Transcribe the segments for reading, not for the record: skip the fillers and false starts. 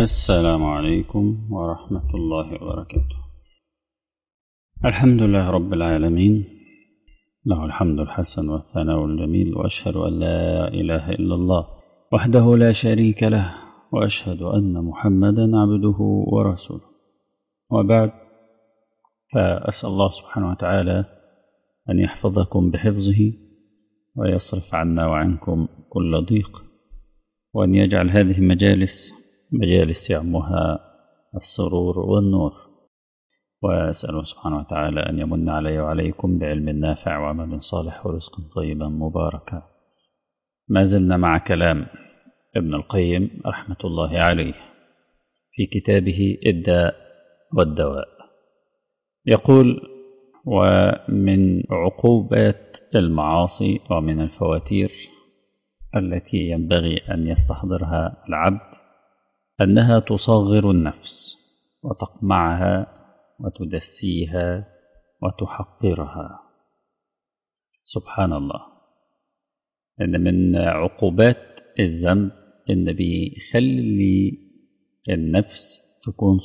السلام عليكم ورحمة الله وبركاته. الحمد لله رب العالمين، له الحمد الحسن والثناء الجميل، وأشهد أن لا إله إلا الله وحده لا شريك له، وأشهد أن محمدا عبده ورسوله. وبعد، فأسأل الله سبحانه وتعالى أن يحفظكم بحفظه ويصرف عنا وعنكم كل ضيق، وأن يجعل هذه مجالس يعمها السرور والنور. وأسأله سبحانه وتعالى أن يمن علي وعليكم بعلم نافع وعمل صالح ورزق طيبا مباركا. ما زلنا مع كلام ابن القيم رحمة الله عليه في كتابه الداء والدواء. يقول: ومن عقوبات المعاصي ومن الفواتير التي ينبغي أن يستحضرها العبد أنها تصغر النفس وتقمعها وتدسيها وتحقرها. سبحان الله، إن من عقوبات الذنب إن بيخلي النفس تكون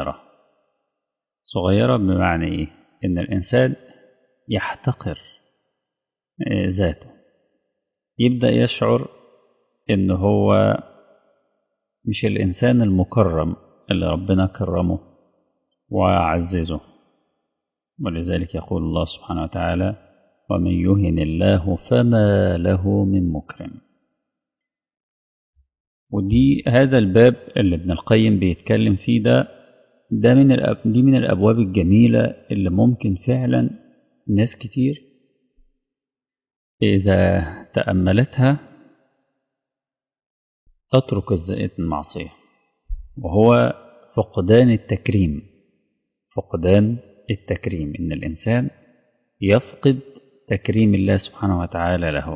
صغيرة بمعنى إيه؟ إن الإنسان يحتقر ذاته، يبدأ يشعر إن هو مش الإنسان المكرم اللي ربنا كرمه وعززه. ولذلك يقول الله سبحانه وتعالى: ومن يهن الله فما له من مكرم. ودي هذا الباب اللي ابن القيم بيتكلم فيه دي من الأبواب الجميلة اللي ممكن فعلا ناس كتير إذا تأملتها تترك المعصية، وهو فقدان التكريم، إن الإنسان يفقد تكريم الله سبحانه وتعالى له،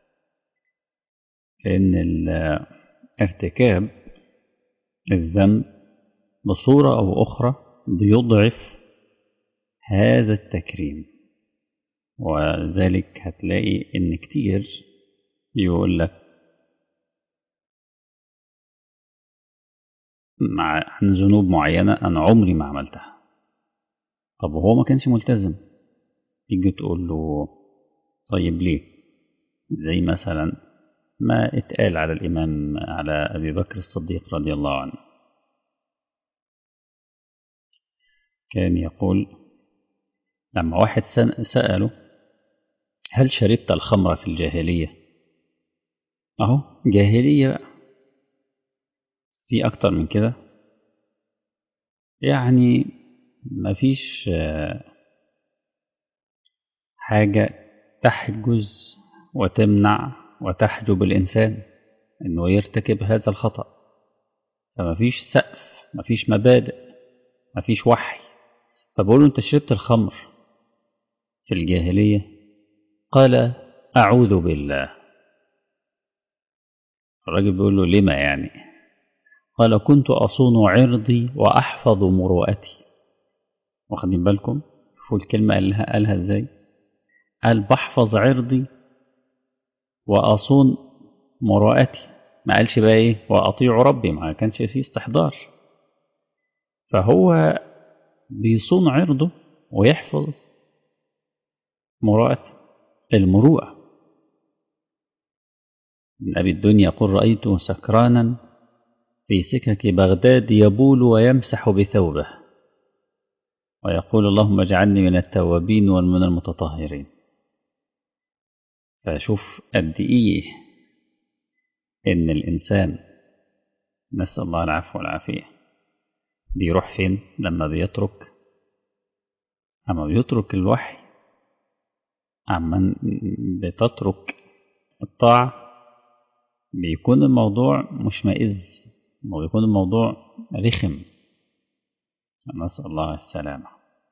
لأن ارتكاب الذنب بصورة أو أخرى بيضعف هذا التكريم. وذلك هتلاقي إن كتير يقول لك عن ذنوب معينة أنا عمري ما عملتها. طب وهو ما كانش ملتزم، تيجي تقول له طيب ليه؟ زي مثلا ما اتقال على الإمام على أبي بكر الصديق رضي الله عنه، كان يقول لما واحد سأله: هل شربت الخمر في الجاهلية؟ أهو جاهلية بقى، في أكتر من كده؟ يعني مفيش حاجة تحجز وتمنع وتحجب الإنسان إنه يرتكب هذا الخطأ، فمفيش سقف، مفيش مبادئ، مفيش وحي. فبقوله: أنت شربت الخمر في الجاهلية؟ قال: أعوذ بالله. الراجل بيقول له: لما يعني؟ قال: كنت أصون عرضي وأحفظ مروءتي. واخدين بالكم؟ شوفوا الكلمة قالها إزاي؟ قال: بحفظ عرضي وأصون مروءتي، ما قالش بقى إيه وأطيع ربي، ما كانش فيه استحضار. فهو بيصون عرضه ويحفظ مروءته، المروءة. من أبي الدنيا يقول: رأيته سكرانا في سكك بغداد يبول ويمسح بثوبه ويقول: اللهم اجعلني من التوابين ومن المتطهرين. فشوف قد إيه إن الإنسان، نسأل الله العفو والعافية، بيروح فين لما بيترك الوحي، أما بتترك الطاعة بيكون الموضوع مشمئز، وبيكون الموضوع رخم، نسأل الله السلامة.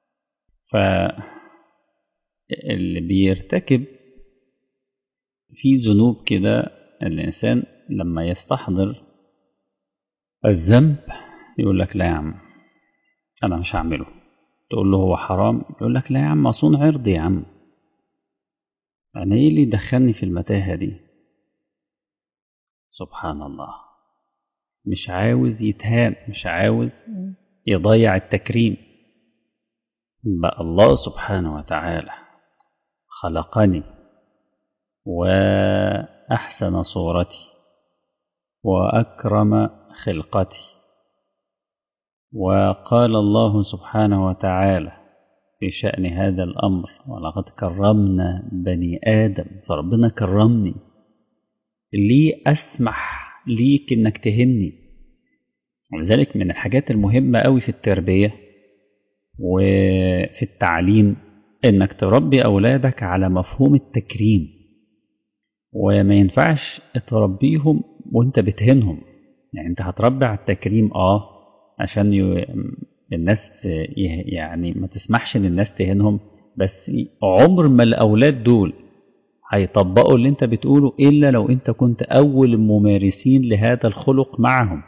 فاللي بيرتكب في ذنوب كده، الإنسان لما يستحضر الذنب يقول لك: لا يا عم أنا مش هعمله. تقول له: هو حرام؟ يقول لك: لا يا عم، أصون عرضي يا عم، أنا إيه اللي دخلني في المتاهة دي؟ سبحان الله. مش عاوز يتهان، مش عاوز يضيع التكريم. بقى الله سبحانه وتعالى خلقني وأحسن صورتي وأكرم خلقتي، وقال الله سبحانه وتعالى في شأن هذا الأمر: ولقد كرمنا بني آدم. فربنا كرمني، ليه أسمح ليك إنك تهني؟ ولذلك من الحاجات المهمة قوي في التربية وفي التعليم إنك تربي أولادك على مفهوم التكريم، وما ينفعش تربيهم وانت بتهنهم. يعني انت هتربي على التكريم عشان الناس يعني ما تسمحش ان الناس تهنهم، بس عمر ما الاولاد دول هيطبقوا اللي انت بتقوله الا لو انت كنت اول الممارسين لهذا الخلق معهم.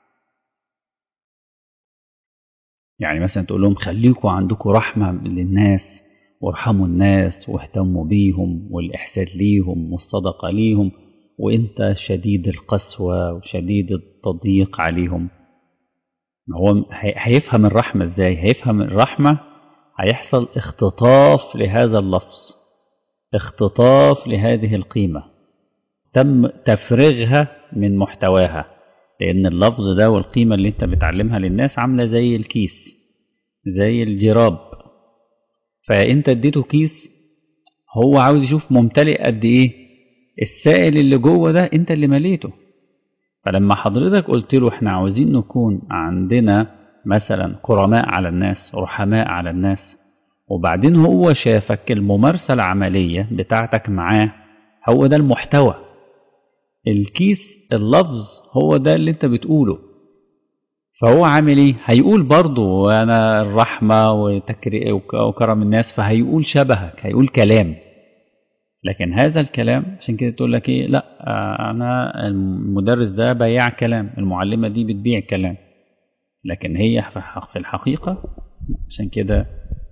يعني مثلا تقول لهم خليكوا عندكم رحمة للناس وارحموا الناس واهتموا بيهم والإحسان ليهم والصدقة ليهم، وانت شديد القسوة وشديد التضييق عليهم. هو هيفهم الرحمة ازاي؟ هيفهم الرحمة، هيحصل اختطاف لهذا اللفظ، اختطاف لهذه القيمة، تم تفريغها من محتواها. لأن اللفظ ده والقيمة اللي انت بتعلمها للناس عاملة زي الكيس، زي الجراب. فانت اديته كيس، هو عاوز يشوف ممتلئ قد ايه، السائل اللي جوه ده انت اللي مليته. فلما حضرتك قلت له احنا عاوزين نكون عندنا مثلا كرماء على الناس، رحماء على الناس، وبعدين هو شافك الممارسة العملية بتاعتك معاه هو ده المحتوى، الكيس اللفظ هو ده اللي انت بتقوله، فهو عامل ايه؟ هيقول برضو انا الرحمة وكرم الناس، فهيقول شبهك، هيقول كلام. لكن هذا الكلام عشان كده تقول لك ايه؟ لا انا المدرس ده بياع كلام، المعلمة دي بتبيع كلام. لكن هي في الحقيقة عشان كده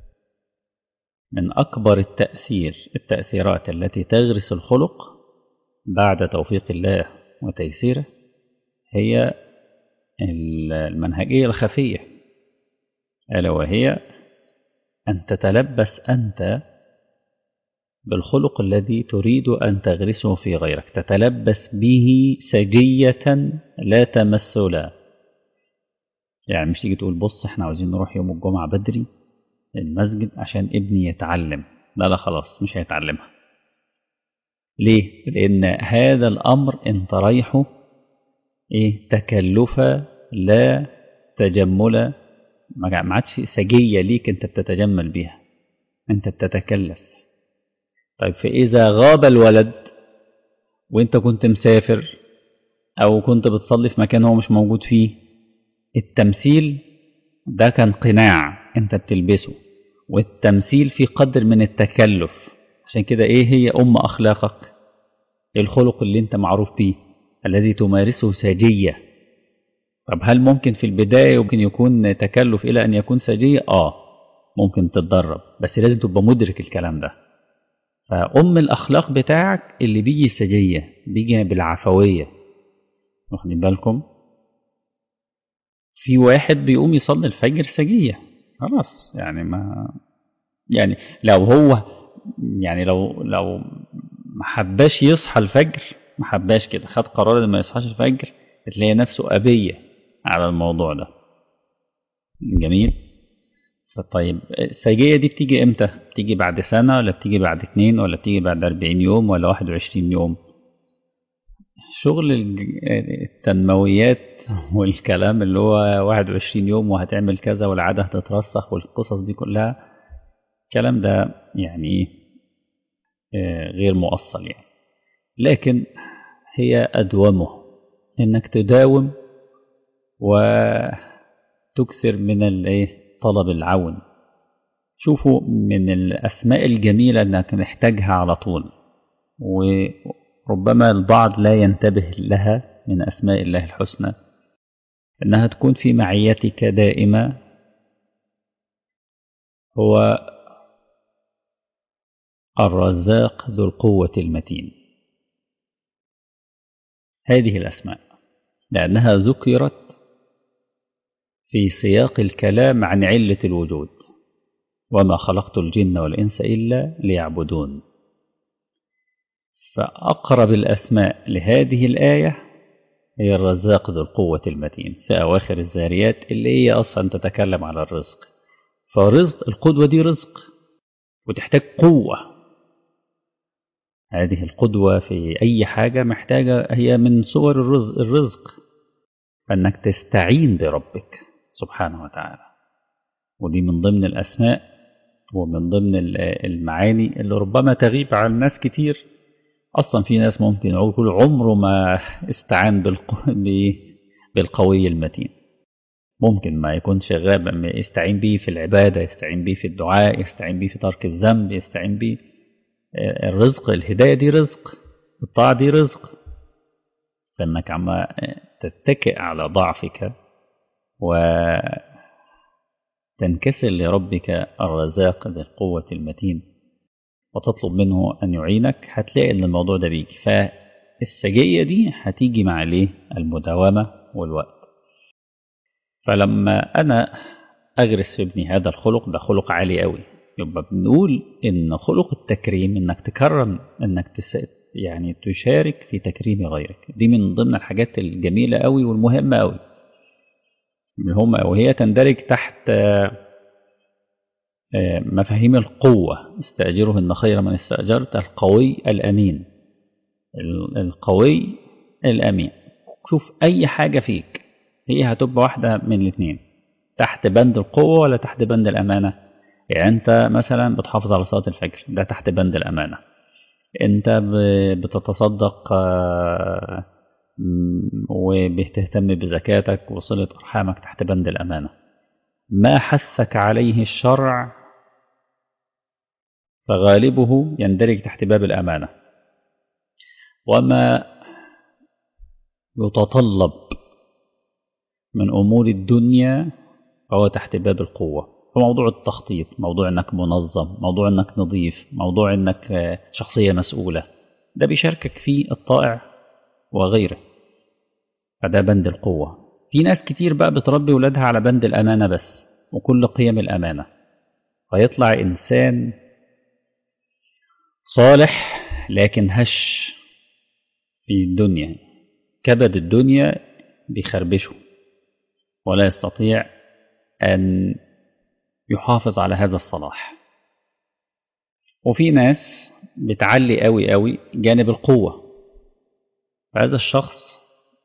من اكبر التأثيرات التي تغرس الخلق بعد توفيق الله وتيسيره هي المنهجية الخفية، ألا وهي أن تتلبس أنت بالخلق الذي تريد أن تغرسه في غيرك، تتلبس به سجية لا تمثلا. يعني مش تيجي تقول بص احنا عاوزين نروح يوم الجمعة بدري المسجد عشان ابني يتعلم، لا خلاص مش هيتعلمها. ليه؟ لأن هذا الأمر انت رايحه تكلفة لا تجملا، ما عادش سجية ليك انت بتتجمل بيها، انت بتتكلف. طيب فإذا غاب الولد وانت كنت مسافر او كنت بتصلي في مكان هو مش موجود فيه، التمثيل ده كان قناع انت بتلبسه، والتمثيل في قدر من التكلف. عشان كده ايه هي اخلاقك؟ الخلق اللي انت معروف بيه الذي تمارسه سجية. طب هل ممكن في البداية يمكن يكون تكلف الى ان يكون سجية؟ ممكن تتدرب، بس لازم تبقى مدرك الكلام ده. الأخلاق بتاعك اللي بيجي سجية، بيجي بالعفوية. واخدين بالكم؟ في واحد بيقوم يصلي الفجر سجية، خلاص يعني ما يعني لو هو يعني لو ما حباش يصحى الفجر، ما حباش كده، خد قرار ان ما يصحاش الفجر، تلاقي نفسه أبية على الموضوع ده. جميل. فطيب السجية دي بتيجي امتى؟ بتيجي بعد سنة ولا بتيجي بعد 2 ولا بتيجي بعد 40 يوم ولا 21 يوم؟ شغل التنمويات والكلام اللي هو 21 يوم وهتعمل كذا والعادة هتترسخ والقصص دي كلها، الكلام ده يعني غير مؤصل يعني. لكن هي أدومه إنك تداوم وتكثر من طلب العون. شوفوا من الأسماء الجميلة إنك محتاجها على طول، وربما البعض لا ينتبه لها من أسماء الله الحسنى، إنها تكون في معيتك دائما، هو الرزاق ذو القوة المتين. هذه الأسماء لأنها ذكرت في سياق الكلام عن علة الوجود، وما خلقت الجن والإنس إلا ليعبدون. فأقرب الأسماء لهذه الآية هي الرزاق ذو القوة المتين في أواخر الذاريات، اللي هي أصلا تتكلم على الرزق. فرزق القدوة دي رزق وتحتاج قوة. هذه القدوة في أي حاجة محتاجة، هي من صور الرزق، فأنك تستعين بربك سبحانه وتعالى. ودي من ضمن الأسماء ومن ضمن المعاني اللي ربما تغيب عن الناس كتير. أصلا في ناس ممكن يقول عمره ما استعان بالقوي المتين، ممكن ما يكونش غاب، يستعين به في العبادة، يستعين به في الدعاء، يستعين به في ترك الذنب، يستعين به الرزق. الهداية دي رزق، الطاعة دي رزق، فإنك عم تتكئ على ضعفك وتنكسر لربك الرزاق ذي القوة المتين وتطلب منه أن يعينك، هتلاقي أن الموضوع ده بيجي. فالسجية دي هتيجي مع ليه المداومة والوقت. فلما أنا أغرس في ابني هذا الخلق، ده خلق عالي قوي، يبقى بنقول إن خلق التكريم إنك تكرم، إنك يعني تشارك في تكريم غيرك. دي من ضمن الحاجات الجميلة قوي والمهمة قوي، وهي تندرج تحت مفاهيم القوة. استأجره خير من استأجرت القوي الأمين. القوي الأمين، شوف أي حاجة فيك هي هتبقى واحدة من الاثنين، تحت بند القوة ولا تحت بند الأمانة. يعني أنت مثلا بتحافظ على صلاة الفجر، ده تحت بند الأمانة. أنت بتتصدق وبتهتم بزكاتك وصلة أرحامك، تحت بند الأمانة. ما حثك عليه الشرع فغالبه يندرج تحت باب الأمانة، وما يتطلب من أمور الدنيا فهو تحت باب القوة. فموضوع التخطيط، موضوع أنك منظم، موضوع أنك نظيف، موضوع أنك شخصية مسؤولة، ده بيشاركك فيه الطائع وغيره، فده بند القوة. في ناس كتير بقى بتربي ولادها على بند الأمانة بس وكل قيم الأمانة، فيطلع إنسان صالح لكن هش في الدنيا، كبد الدنيا بيخربشه ولا يستطيع أن يحافظ على هذا الصلاح. وفي ناس بتعلي قوي قوي جانب القوة، فهذا الشخص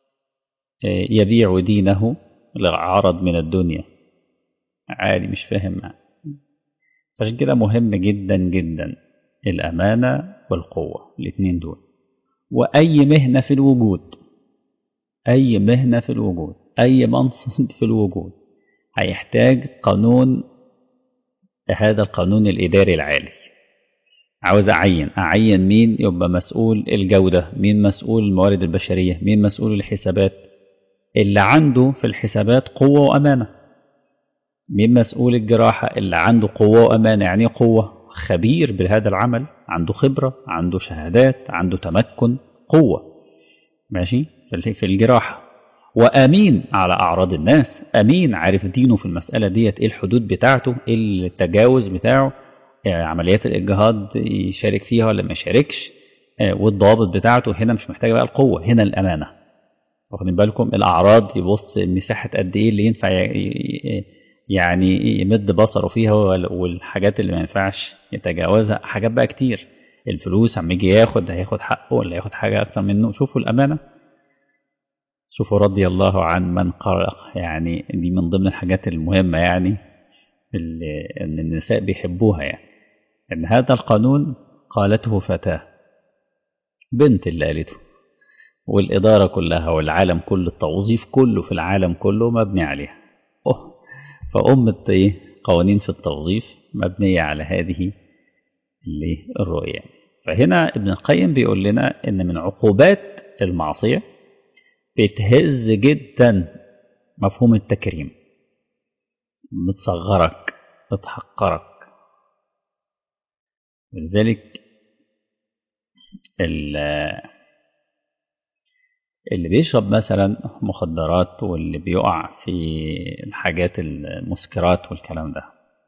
يبيع دينه لعرض من الدنيا عادي، مش فاهم. فعشان كده مهم جدا جدا الأمانة والقوة، الاثنين دول. وأي مهنة في الوجود، أي مهنة في الوجود، أي منصب في الوجود هيحتاج قانون، هذا القانون الإداري العالي. عاوز أعين مين يبقى مسؤول الجودة، مين مسؤول الموارد البشرية، مين مسؤول الحسابات، اللي عنده في الحسابات قوة وأمانة. مين مسؤول الجراحة، اللي عنده قوة وأمانة. يعني قوة، خبير بهذا العمل، عنده خبرة، عنده شهادات، عنده تمكن، قوة ماشي في الجراحة. وأمين على أعراض الناس، أمين عارف دينه في المسألة ديت، إيه الحدود بتاعته، إيه التجاوز بتاعه، يعني عمليات الإجهاض يشارك فيها ولا ما يشاركش، والضوابط بتاعته. هنا مش محتاجة بقى القوة، هنا الأمانة. واخدين بالكم؟ الأعراض يبص مساحة قد إيه اللي ينفع يعني يمد بصره فيها، والحاجات اللي ما ينفعش يتجاوزها، حاجات بقى كتير. الفلوس عم يجي ياخد، هياخد حقه ولا ياخد حاجة أكتر منه. شوفوا الأمانة، شوفوا رضي الله عن من قرأ. يعني دي من ضمن الحاجات المهمة، يعني اللي إن النساء بيحبوها، يعني إن هذا القانون قالته فتاة، بنت اللي قالته، والإدارة كلها والعالم كله، التوظيف كله في العالم كله مبني عليها. فأمة قوانين في التوظيف مبنية على هذه الرؤية. فهنا ابن القيم بيقول لنا إن من عقوبات المعصية بتهز جدا مفهوم التكريم، بتصغرك، بتحقرك. لذلك اللي بيشرب مثلا مخدرات واللي بيقع في الحاجات المسكرات والكلام ده،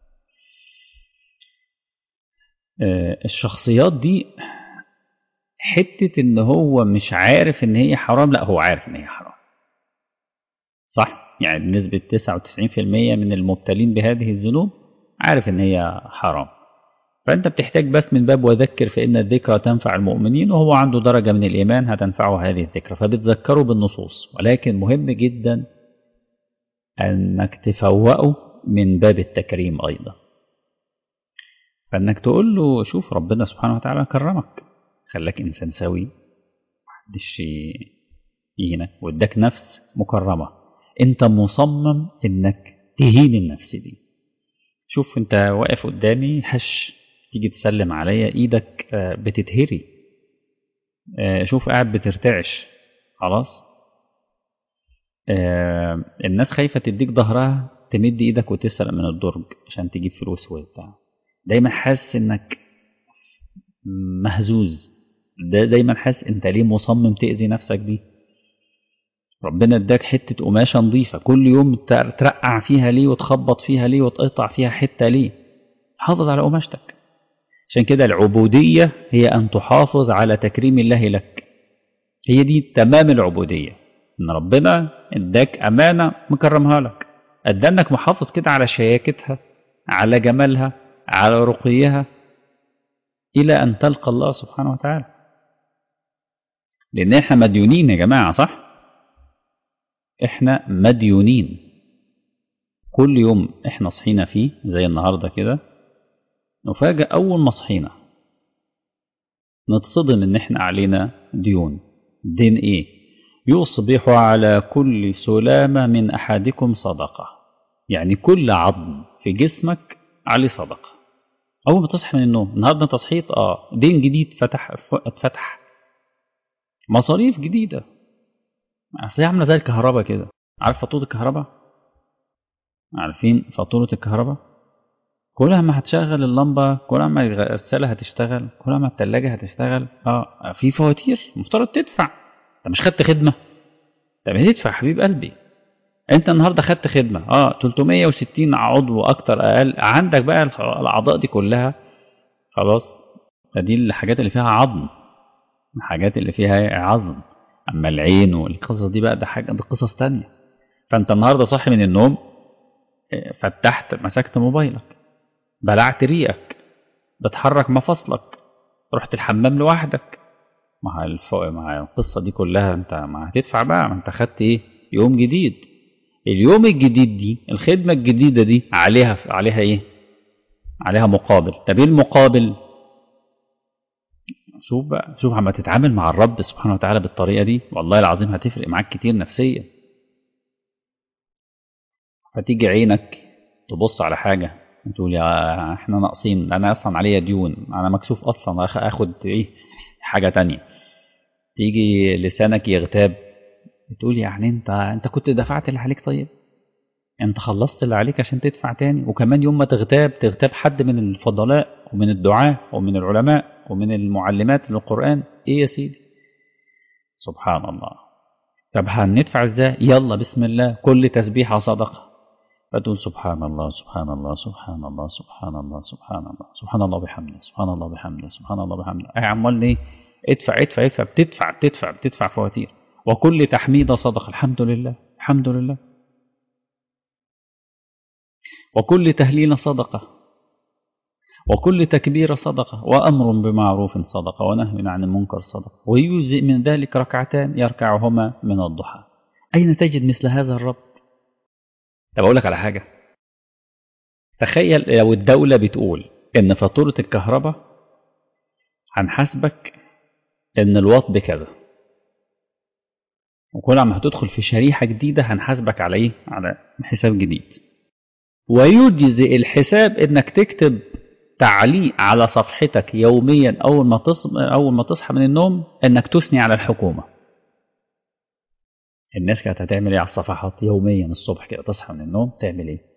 الشخصيات دي حتة ان هو مش عارف ان هي حرام، لا هو عارف ان هي حرام، صح؟ يعني بنسبة 99% من المبتلين بهذه الذنوب عارف ان هي حرام. فانت بتحتاج بس من باب وذكر فإن الذكرى تنفع المؤمنين، وهو عنده درجة من الإيمان هتنفعه هذه الذكرى، فبتذكره بالنصوص. ولكن مهم جدا أنك تفوقه من باب التكريم أيضا، فأنك تقول له شوف ربنا سبحانه وتعالى كرمك، خلاك إنسان سوي، محدش يهينك، واداك نفس مكرمة، انت مصمم انك تهين النفس دي. شوف انت واقف قدامي هش، تيجي تسلم عليا ايدك بتتهري، شوف قاعد بترتعش، خلاص. الناس خايفة تديك ظهرها، تمد ايدك وتسرق من الدرج عشان تجيب فلوس وبتاع، دايما حاسس انك مهزوز، دايما حاسس انت ليه مصمم تأذي نفسك دي. ربنا اداك حتة قماشة نظيفة، كل يوم ترقع فيها ليه وتخبط فيها ليه وتقطع فيها حتة ليه؟ حافظ على قماشتك. عشان كده العبودية هي أن تحافظ على تكريم الله لك، هي دي تمام العبودية، إن ربنا اداك أمانة مكرمها لك، ادانك محافظ كده على شياكتها، على جمالها، على رقيها، إلى أن تلقى الله سبحانه وتعالى. لأن إحنا مديونين يا جماعة، صح؟ إحنا مديونين. كل يوم إحنا صحينا فيه زي النهاردة كده، نفاجأ أول ما صحينا نتصدم إن إحنا علينا ديون. دين إيه؟ يصبح على كل سلامة من أحدكم صدقة، يعني كل عظم في جسمك عليه صدقة. أول ما تصحي من النوم، النهاردة أنت صحيت دين جديد اتفتح، مصاريف جديدة، أصل هي عاملة زي الكهرباء كده. عارف فاتورة الكهرباء؟ عارفين فاتورة الكهرباء؟ كل ما هتشغل اللمبة، كل ما الغسالة هتشتغل، كل ما التلاجة هتشتغل، في فواتير مفترض تدفع. انت مش خدت خدمة؟ انت بتدفع حبيب قلبي. انت النهاردة خدت خدمة 360 عضو اكتر اقل، عندك بقى الاعضاء دي كلها، خلاص. دي الحاجات اللي فيها عظم، الحاجات اللي فيها عظم. اما العين والقصص دي بقى، ده حاجة، ده قصص تانية. فانت النهاردة صاحي من النوم، فتحت مسكت موبايلك، بلعت ريقك، بتحرك مفاصلك، رحت الحمام لوحدك، مع القصة دي كلها انت ما هتدفع بقى، ما انت خدت ايه؟ يوم جديد. اليوم الجديد دي، الخدمة الجديدة دي عليها ايه؟ عليها مقابل. طب ايه المقابل؟ شوف بقى، شوف عما تتعامل مع الرب سبحانه وتعالى بالطريقة دي، والله العظيم هتفرق معاك كتير نفسيا. فتيجي عينك تبص على حاجة وتقول يا احنا ناقصين، انا اصلا عليا ديون، انا مكسوف اصلا اخد ايه حاجة تانية. تيجي لسانك يغتاب، تقول يعني انت كنت دفعت اللي عليك، طيب انت خلصت اللي عليك عشان تدفع تاني؟ وكمان يوم ما تغتاب حد من الفضلاء ومن الدعاة ومن العلماء ومن المعلمات للقرآن، ايه يا سيدي؟ سبحان الله. طب هندفع ازاي؟ يلا بسم الله، كل تسبيحة صدقة، فتقول سبحان الله سبحان الله سبحان الله سبحان الله سبحان الله سبحان الله بحمده سبحان الله بحمده سبحان الله بحمده. عمال ايه؟ ادفع ادفع ادفع، بتدفع فواتير. وكل تحميدة صدقة، الحمد لله الحمد لله. وكل تهليل صدقة، وكل تكبير صدقة، وأمر بمعروف صدقة، ونهي عن المنكر صدقة، ويجزئ من ذلك ركعتان يركعهما من الضحى. أين تجد مثل هذا الرب؟ طب أقول لك على حاجة، تخيل لو الدولة بتقول إن فاتورة الكهرباء هنحاسبك إن الواط بكذا، وكل ما هتدخل في شريحة جديدة هنحاسبك على إيه؟ على حساب جديد. ويجزئ الحساب إنك تكتب تعليق على صفحتك يوميا أول ما تصحى من النوم إنك تثني على الحكومة. الناس كانت هتعمل إيه على الصفحات يوميا الصبح كده، تصحى من النوم تعمل إيه؟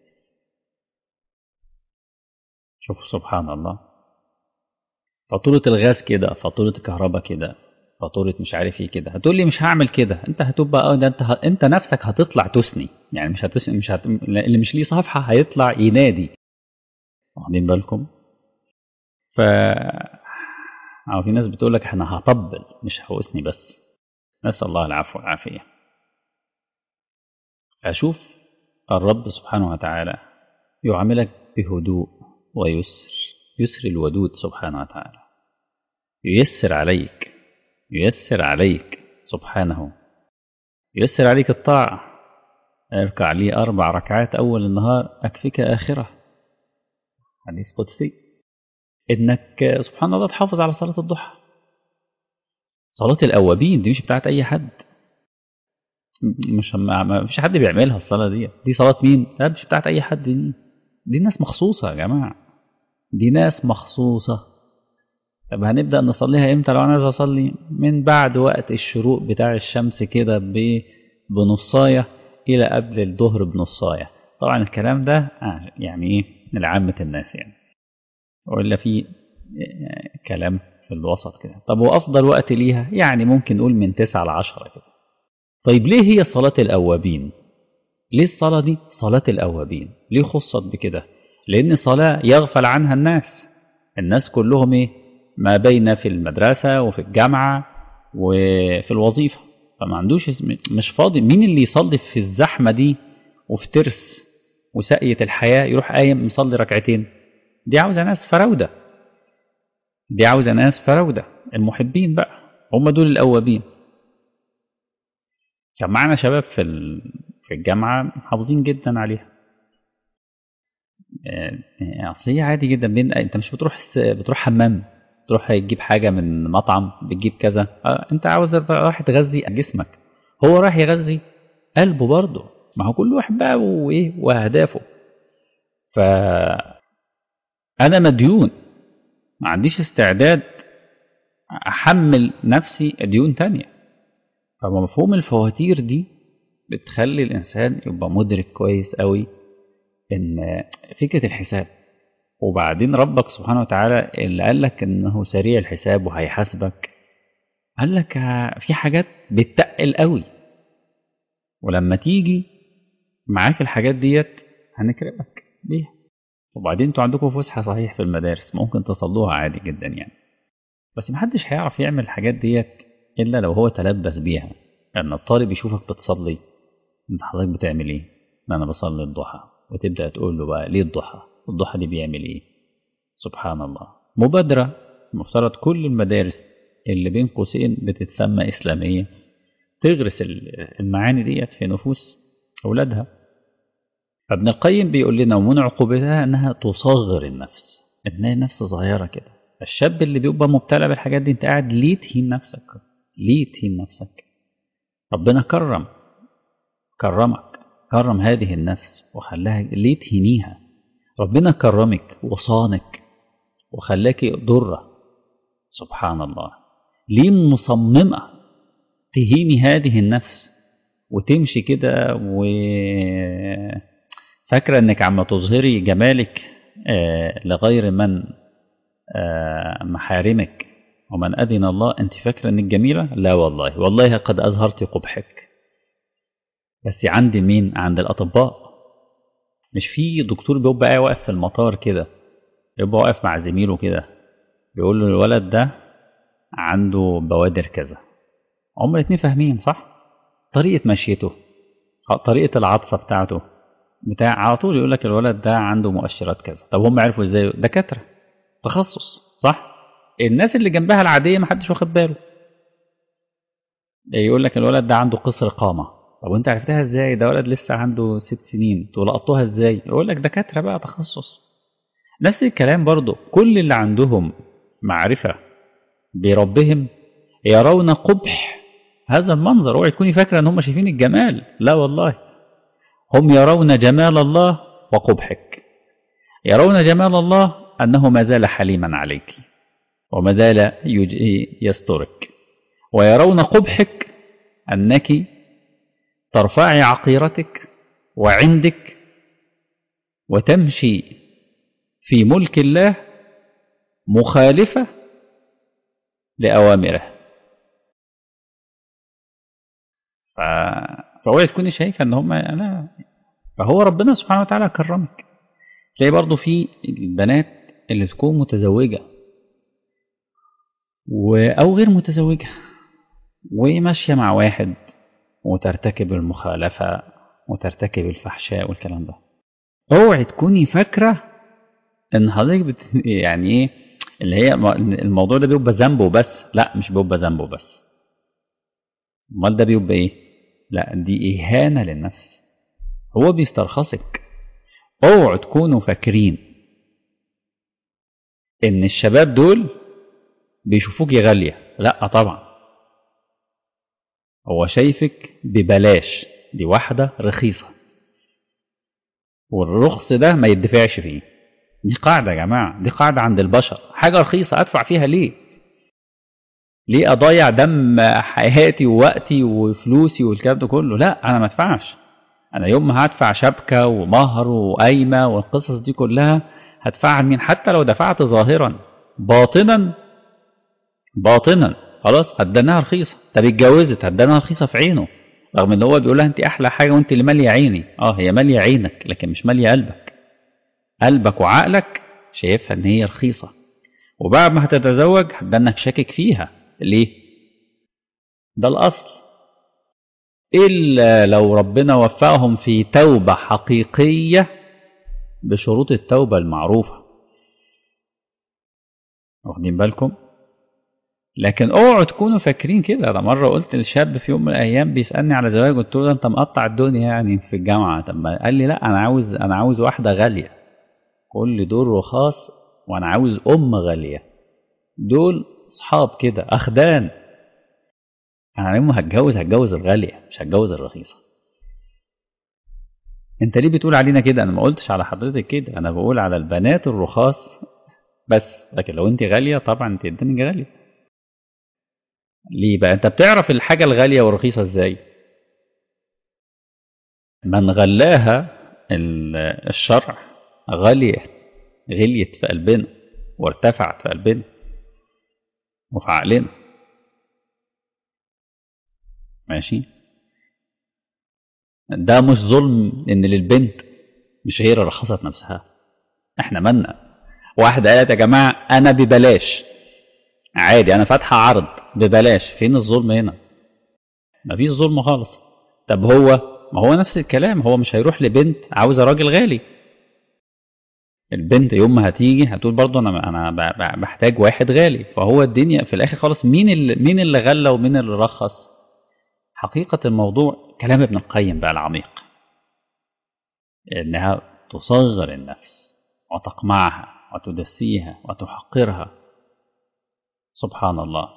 شوف سبحان الله. فاتورة الغاز كده، فاتورة الكهرباء كده، فاتورة مش عارف ايه كده، هتقول لي مش هعمل كده، انت هتبقى ده انت نفسك هتطلع تثني، يعني اللي مش ليه صفحة هيطلع ينادي. واخدين بالكم؟ ف أو في ناس بتقول لك احنا هطبل مش هأثني بس. نسأل الله العفو والعافية. أشوف الرب سبحانه وتعالى يعاملك بهدوء ويسر، يسر الودود سبحانه وتعالى، ييسر عليك، ييسر عليك سبحانه، ييسر عليك الطاعة. اركع لي 4 ركعات أول النهار أكفك آخرة، حديث قدسي. إنك سبحان الله تحافظ على صلاة الضحى، صلاة الأوابين دي مش بتاعت أي حد، مش ما فيش حد بيعملها الصلاة دي صلاة مين؟ لا مش بتاعت أي حد، دي ناس مخصوصة يا جماعة، دي ناس مخصوصة. طب هنبدأ نصليها امتى؟ لو انا عايز اصلي من بعد وقت الشروق بتاع الشمس كده بنصاية الى قبل الظهر بنصاية. طبعا الكلام ده يعني ايه لعامة الناس يعني، ولا في كلام في الوسط كده. طب وافضل وقت ليها يعني ممكن نقول من 9 ل 10 كده. طيب ليه هي صلاة الأوابين؟ ليه الصلاة دي صلاة الأوابين؟ ليه خصت بكده؟ لأن صلاة يغفل عنها الناس كلهم ايه؟ ما بين في المدرسة وفي الجامعة وفي الوظيفة، فما عندوش مش فاضي. مين اللي يصلي في الزحمة دي وفي ترس وسقية الحياة يروح قايم مصلي ركعتين؟ دي عاوزة ناس فراودة، دي عاوزة ناس فراودة، المحبين بقى هم دول الأوابين. كان معنا شباب في الجامعة محافظين جدا عليها. اصل هي عادي جدا، بين انت مش بتروح حمام، تروح تجيب حاجة من مطعم، بتجيب كذا، انت عاوز راح تغذي جسمك، هو راح يغذي قلبه برضه، ما هو كل واحد بقى وايه واهدافه. فانا مديون، ما عنديش استعداد احمل نفسي ديون تانية. فمفهوم الفواتير دي بتخلي الانسان يبقى مدرك كويس قوي ان فكرة الحساب. وبعدين ربك سبحانه وتعالى اللي قال لك انه سريع الحساب وهيحاسبك، قال لك في حاجات بتتقل قوي، ولما تيجي معاك الحاجات ديت هنكرمك بيها. وبعدين انتوا عندكم فسحه صحيح في المدارس ممكن تصلوها عادي جدا يعني، بس محدش هيعرف يعمل الحاجات ديت الا لو هو تلبس بيها. لان الطالب يشوفك بتصلي، انت حضرتك بتعمل ايه؟ ما انا بصلي الضحى، وتبدا تقول له بقى ليه الضحى؟ الضحى دي بيعمل ايه؟ سبحان الله. مبادرة المفترض كل المدارس اللي بين قوسين بتتسمى إسلامية تغرس المعاني ديت في نفوس أولادها. فابن القيم بيقول لنا ومن عقوبتها أنها تصغر النفس، إنها نفس صغيرة كده. الشاب اللي بيبقى مبتلى بالحاجات دي أنت قاعد ليه تهين نفسك؟ ليه تهين نفسك؟ ربنا كرمك، كرم هذه النفس وخلاها، ليه تهينيها؟ ربنا كرمك وصانك وخلاك ضرة، سبحان الله. ليه مصممة تهيني هذه النفس وتمشي كده وفاكرة انك عم تظهري جمالك لغير من محارمك ومن أذن الله؟ انت فاكرة انك جميلة؟ لا والله، والله قد أظهرت قبحك. بس عند مين؟ عند الأطباء. مش في دكتور بيبقى واقف في المطار كده، يبقى واقف مع زميله كده بيقول له الولد ده عنده بوادر كذا، هما الاتنين فاهمين صح؟ طريقة مشيته، طريقة العطسة بتاعته، على طول يقول لك الولد ده عنده مؤشرات كذا. طب هم عرفوا ازاي؟ دكاترة تخصص صح؟ الناس اللي جنبها العادية ما حدش واخد باله، يقول لك الولد ده عنده قصر قامة. طب وانت عرفتها ازاي؟ ده ولد لسه عنده 6 سنين، تلقطوها ازاي؟ يقول لك دكاترة بقى تخصص. نفس الكلام برضو كل اللي عندهم معرفة بربهم يرون قبح هذا المنظر. اوعي تكوني فاكرة ان هم شايفين الجمال، لا والله، هم يرون جمال الله وقبحك. يرون جمال الله أنه ما زال حليما عليك وما زال يسترك، ويرون قبحك أنك ترفعي عقيرتك وعندك وتمشي في ملك الله مخالفة لأوامره. ف... فهو تكوني شايفة ان هم لا. فهو ربنا سبحانه وتعالى كرمك. تلاقي برضو في البنات اللي تكون متزوجة أو غير متزوجة وماشية مع واحد وترتكب المخالفة وترتكب الفحشاء والكلام ده. اوعي تكوني فاكرة ان حضرتك يعني ايه اللي هي الموضوع ده بيبقى ذنبه بس. لا، مش بيبقى ذنبه بس. امال ده بيبقى ايه؟ لا، دي اهانة للنفس. هو بيسترخصك. اوعوا تكونوا فاكرين ان الشباب دول بيشوفوك غالية. لا طبعا، هو شايفك ببلاش. دي واحدة رخيصة، والرخص ده ما يدفعش فيه. دي قاعدة يا جماعة، دي قاعدة عند البشر. حاجة رخيصة أدفع فيها ليه؟ ليه أضيع دم حياتي ووقتي وفلوسي والكلام ده كله؟ لا، أنا ما أدفعش. أنا يوم ما هدفع شبكة ومهر وقايمة والقصص دي كلها هدفعها لمين؟ حتى لو دفعت ظاهرا، باطنا باطنا خلاص هدناها رخيصة. طب اتجوزت هدناها رخيصة في عينه، رغم ان هو بيقول لها انت احلى حاجة وانت اللي مالية عيني. هي مالية عينك لكن مش مالية قلبك. قلبك وعقلك شايفها ان هي رخيصة. وبعد ما هتتزوج هتدنك شاكك فيها. ليه؟ ده الاصل. الا لو ربنا وفقهم في توبة حقيقية بشروط التوبة المعروفة. واخدين بالكم؟ لكن اوعوا تكونوا فاكرين كده. انا مره قلت للشاب في يوم من الايام بيسالني على زواج، قلت له انت مقطع الدنيا يعني في الجامعه. طب قال لي لا، انا عاوز واحده غاليه. كل دول رخاص، وانا عاوز غاليه. دول اصحاب كده اخدان. انا لما هتجوز الغاليه، مش هتجوز الرخيصه. انت ليه بتقول علينا كده؟ انا ما قلتش على حضرتك كده، انا بقول على البنات الرخاص بس. لكن لو انت غاليه طبعا انت قدامك غاليه. ليه بقى؟ انت بتعرف الحاجه الغاليه والرخيصه ازاي؟ من غلاها الشرع غليت في قلبنا وارتفعت في قلبنا وفي عقلنا. ماشي؟ ده مش ظلم ان للبنت مش هي اللي رخصت نفسها. احنا مالنا؟ واحدة قالت يا جماعة انا ببلاش عادي، انا فاتحة عرض ببلاش. فين الظلم هنا؟ مفيش ظلم خالص. طب ما هو نفس الكلام. هو مش هيروح لبنت عاوزة راجل غالي. البنت يوم ما هتيجي هتقول برضه انا بحتاج واحد غالي. فهو الدنيا في الاخر خالص مين اللي غلى ومين اللي رخص؟ حقيقة الموضوع كلام ابن القيم بقى العميق، انها تصغر النفس وتقمعها وتدسيها وتحقرها. سبحان الله.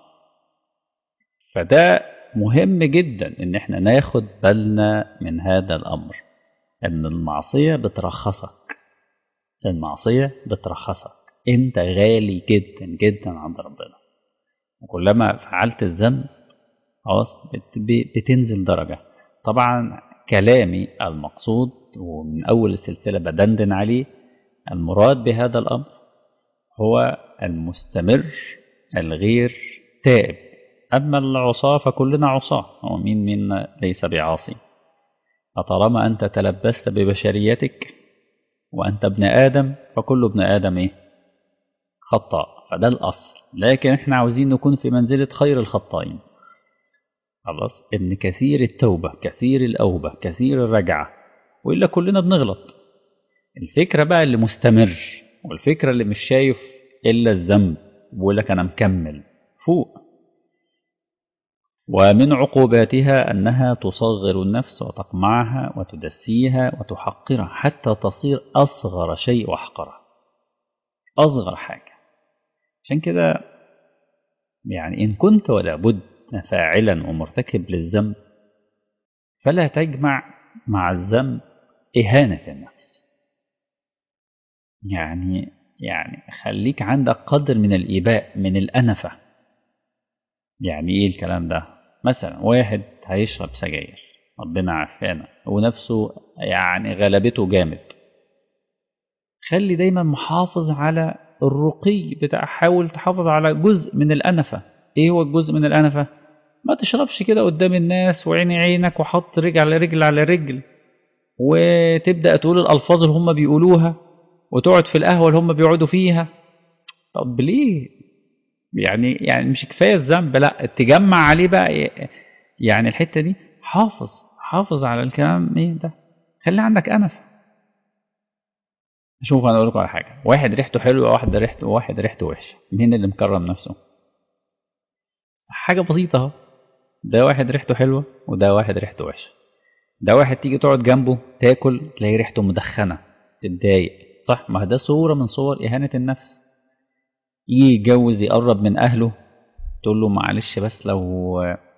فده مهم جدا ان احنا ناخد بالنا من هذا الامر، ان المعصية بترخصك. المعصية بترخصك. انت غالي جدا جدا عند ربنا، وكلما فعلت الذنب خلاص بتنزل درجة. طبعا كلامي المقصود ومن أول السلسلة بدندن عليه، المراد بهذا الأمر هو المستمر الغير تائب. أما العصاة فكلنا عصاة، هو مين منا ليس بعاصي؟ فطالما أنت تلبست ببشريتك وأنت ابن آدم فكل ابن آدم إيه؟ خطاء. فده الأصل. لكن احنا عاوزين نكون في منزلة خير الخطائين. خلاص، ان كثير التوبة كثير الأوبة كثير الرجعة، وإلا كلنا بنغلط. الفكرة بقى اللي مستمر، والفكرة اللي مش شايف إلا الذنب بيقول لك أنا مكمل فوق. ومن عقوباتها أنها تصغر النفس وتقمعها وتدسيها وتحقرها حتى تصير أصغر شيء وأحقرها. أصغر حاجة. عشان كده يعني إن كنت ولا بد فاعلا ومرتكب للذنب فلا تجمع مع الذنب إهانة النفس. يعني خليك عندك قدر من الإيباء، من الأنفة. يعني إيه الكلام ده؟ مثلا واحد هيشرب سجاير، ربنا عافانا، ونفسه يعني غلبته جامد. خلي دايما محافظ على الرقي بتاع، حاول تحافظ على جزء من الأنفة. إيه هو الجزء من الأنفة؟ ما تشربش كده قدام الناس وعيني عينك وحط رجل على رجل على رجل، وتبدأ تقول الألفاظ اللي هم بيقولوها، وتقعد في القهوة اللي هم بيقعدوا فيها. طب ليه؟ يعني مش كفاية الذنب، لا تجمع عليه بقى. يعني الحتة دي حافظ على الكلام ايه ده، خلي عندك أنف. شوف انا اقول لكم على حاجة، واحد ريحته حلوة، واحد ريحته وحشة، مين اللي مكرم نفسه؟ حاجة بسيطة اهو، ده واحد ريحته حلوة وده واحد ريحته وحشة. ده واحد تيجي تقعد جنبه تاكل تلاقي ريحته مدخنة تتضايق، صح؟ ما ده صورة من صور إهانة النفس. يجي يتجوز يقرب من أهله تقول له معلش بس لو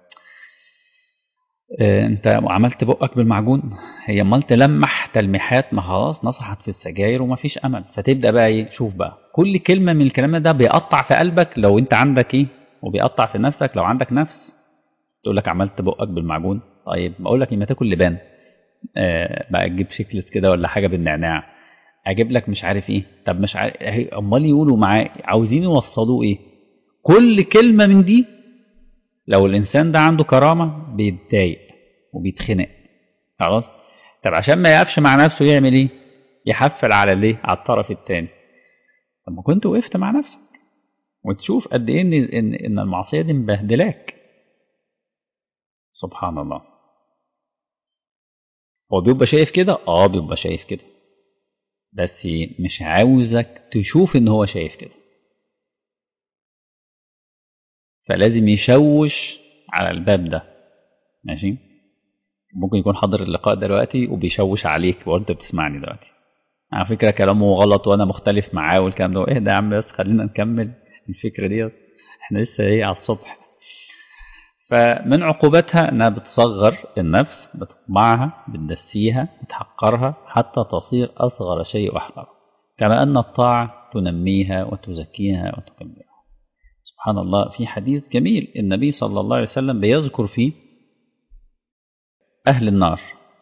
انت عملت بقك بالمعجون، هي امال تلمح تلميحات، ما خلاص نصحت في السجاير ومفيش امل. فتبدا بقى ايه، شوف بقى كل كلمه من الكلام ده بيقطع في قلبك لو انت عندك ايه، وبيقطع في نفسك لو عندك نفس. تقول لك عملت بقك بالمعجون، طيب ما اقول لك ما تاكل لبان، بقى تجيب شيكلت كده ولا حاجه بالنعناع، اجيب لك مش عارف ايه. طب مش عارف امال يقولوا معاه عاوزين يوصلوه ايه؟ كل كلمه من دي لو الانسان ده عنده كرامه بيتضايق وبيتخنق، خلاص. طب عشان ما يقفش مع نفسه يعمل ايه؟ يحفل على ليه، على الطرف الثاني. طب ما كنت وقفت مع نفسك وتشوف قد ايه ان المعصيه دي مبهدلاك. سبحان الله. هو بيبقى شايف كده، بيبقى شايف كده، بس مش عاوزك تشوف ان هو شايف كده، فلازم يشوش على الباب ده. ماشي؟ ممكن يكون حاضر اللقاء دلوقتي وبيشوش عليك وانت بتسمعني دلوقتي، على فكرة كلامه غلط وانا مختلف معاه والكلام ده. ايه ده يا عم، بس خلينا نكمل الفكرة دي، احنا لسه ايه على الصبح. فمن عقوبتها انها بتصغر النفس، بتطمعها، بتدسيها، بتحقرها حتى تصير اصغر شيء واحقر، كما ان الطاعة تنميها وتزكيها وتكملها. سبحان الله. في حديث جميل النبي صلى الله عليه وسلم بيذكر فيه أهل النار،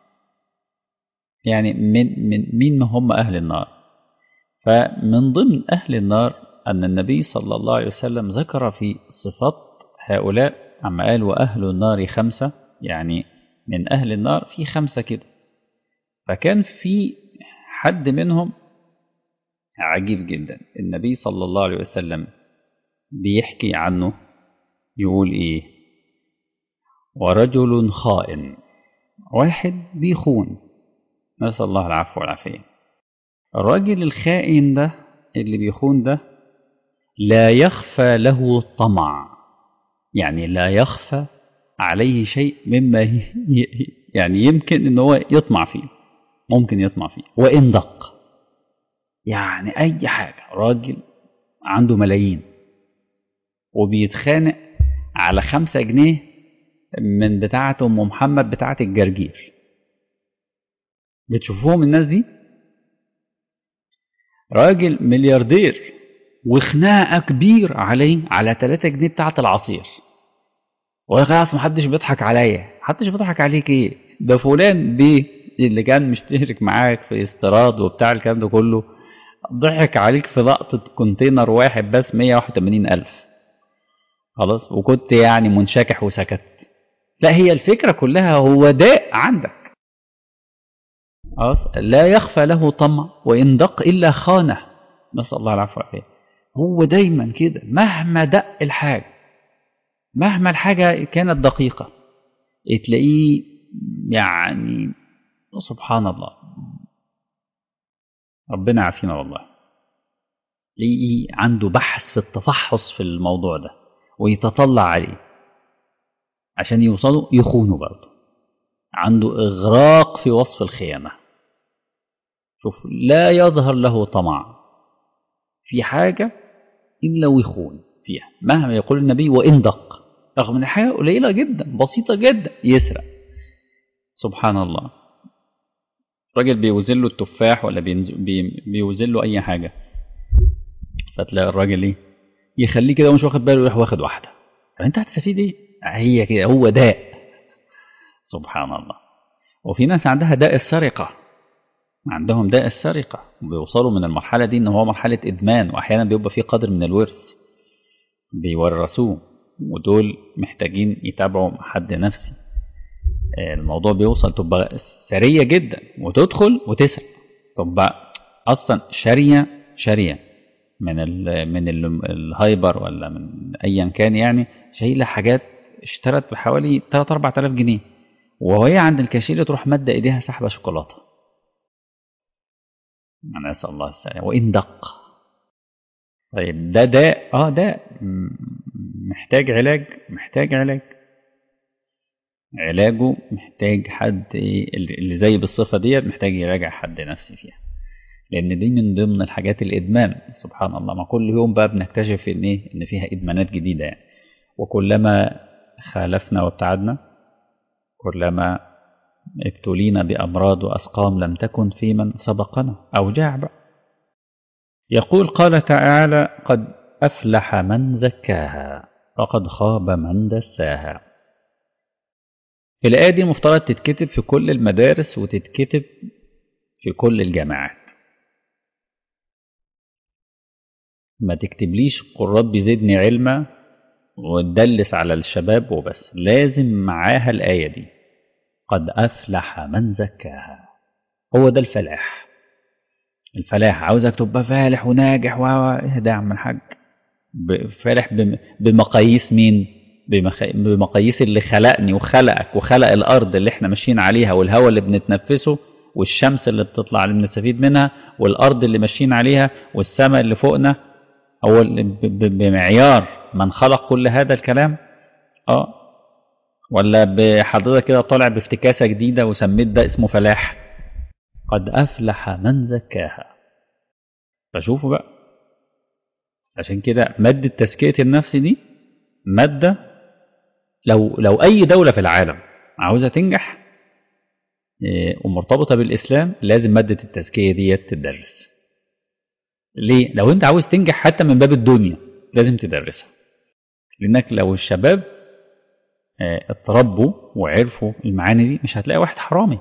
يعني من مين ما هم أهل النار. فمن ضمن أهل النار أن النبي صلى الله عليه وسلم ذكر في صفات هؤلاء، عما قال وأهل النار خمسة، يعني من أهل النار في خمسة كده. فكان في حد منهم عجيب جدا، النبي صلى الله عليه وسلم بيحكي عنه، يقول إيه؟ ورجل خائن، واحد بيخون، نسأل الله العفو والعافية. الراجل الخائن ده اللي بيخون ده لا يخفى له طمع، يعني لا يخفى عليه شيء مما يعني يمكن ان هو يطمع فيه، ممكن يطمع فيه وإن دق. يعني أي حاجة، راجل عنده ملايين وبيتخانق على 5 جنيه من بتاعة أم محمد بتاعة الجرجير. بتشوفوهم الناس دي؟ راجل ملياردير وخناقه كبير عليه على 3 جنيه بتاعه العصير، ولا خلاص محدش بيضحك عليا. محدش بيضحك عليك ايه؟ ده فلان بيه اللي كان مشترك معاك في استيراد وبتاع الكلام ده كله ضحك عليك في لقطة كونتينر واحد بس 181,000، خلاص، وكنت يعني منشكح وسكت. لا، هي الفكرة كلها هو داء عندك، خلاص. لا يخفى له طمع وإن دق إلا خانه، نسأل الله العفو والعافية. هو دايما كده، مهما دق الحاجة، مهما الحاجة كانت دقيقة تلاقيه يعني سبحان الله، ربنا عافينا والله. تلاقيه عنده بحث في التفحص في الموضوع ده ويتطلع عليه عشان يوصلوا يخونوا برضه، عنده إغراق في وصف الخيانة. شوف، لا يظهر له طمع في حاجة إلا ويخون فيها، مهما يقول النبي وإن دق، رغم ان الحاجة قليلة جدا بسيطة جدا يسرق. سبحان الله. راجل بيوزن له التفاح ولا بيوزن له اي حاجة، فتلاقي الراجل ايه يخليه كده ومش واخد باله يروح واخد واحدة. طب انت هتستفيد ايه؟ هي كده، هو داء. سبحان الله. وفي ناس عندها داء السرقة، عندهم داء السرقة بيوصلوا من المرحلة دي ان هو مرحلة ادمان، واحيانا بيبقى فيه قدر من الورث بيورثوه، ودول محتاجين يتابعوا مع حد نفسي. الموضوع بيوصل تبقى سرية جدا وتدخل وتسرق. طب بقى اصلا شارية من الهايبر ولا من ايا كان، يعني شايله حاجات اشترت بحوالي 3 4000 جنيه، وهي عند الكاشير تروح مادة ايديها سحبة شوكولاتة. انا اسال الله السلامة. وان دق. طيب ده محتاج علاج، علاجه محتاج حد اللي زي بالصفة ديت محتاج يراجع حد نفسي فيها، لان دي من ضمن الحاجات الادمان. سبحان الله، ما كل يوم بقى بنكتشف ان فيها ادمانات جديدة يعني. وكلما خالفنا وابتعدنا كلما ابتلينا بأمراض وأسقام لم تكن في من سبقنا، أوجاع بقى. يقول قال تعالى قد أفلح من زكاها وقد خاب من دساها. الآية دي المفترض تتكتب في كل المدارس وتتكتب في كل الجامعات. ما تكتبليش قل رب زدني علما وتدلس على الشباب وبس، لازم معاها الآية دي قد أفلح من زكاها. هو ده الفلاح. الفلاح عاوزك تبقى فالح وناجح اهدى يا عم الحاج. فالح بمقاييس مين؟ بمقاييس اللي خلقني وخلقك وخلق الأرض اللي احنا ماشيين عليها، والهواء اللي بنتنفسه، والشمس اللي بتطلع اللي بنستفيد منها، والأرض اللي ماشيين عليها، والسماء اللي فوقنا. هو بمعيار من خلق كل هذا الكلام. ولا بحضرتك كده طالع بافتكاسة جديدة وسميت ده اسمه فلاح؟ قد أفلح من زكاها. فشوفوا بقى، عشان كده مادة تزكية النفس دي مادة لو أي دولة في العالم عاوزة تنجح ومرتبطة بالإسلام لازم مادة التزكية دي تدرس. ليه؟ لو أنت عاوز تنجح حتى من باب الدنيا لازم تدرسها، لأنك لو الشباب اتربوا وعرفوا المعاني دي مش هتلاقي واحد حرامي.